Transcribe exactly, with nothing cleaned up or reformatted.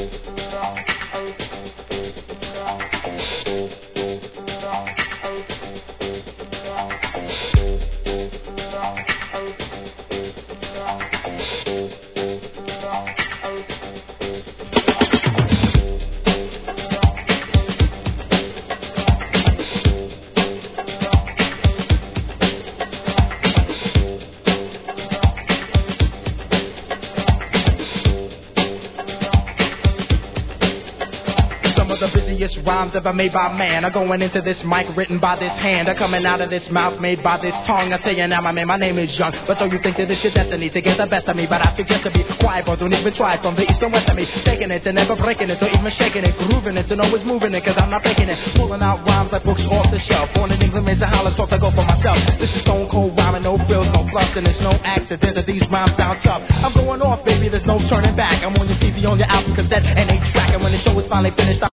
The busiest rhymes ever made by man are going into this mic written by this hand, are coming out of this mouth made by this tongue. I tell you now, my man, my name is Young, but so you think that this your destiny to get the best of me, but I suggest to be quiet, but don't even try. From the east and west of me, taking it and never breaking it, or even shaking it, grooving it and always moving it, cause I'm not faking it, pulling out rhymes like books off the shelf. Born in England, made to holler, so I go for myself. This is stone cold rhyming, no frills, no fluff, and there's no accident that these rhymes sound tough. I'm going off, baby, there's no turning back. I'm on your T V, on your album cassette, and ain't tracking when the show is finally finished.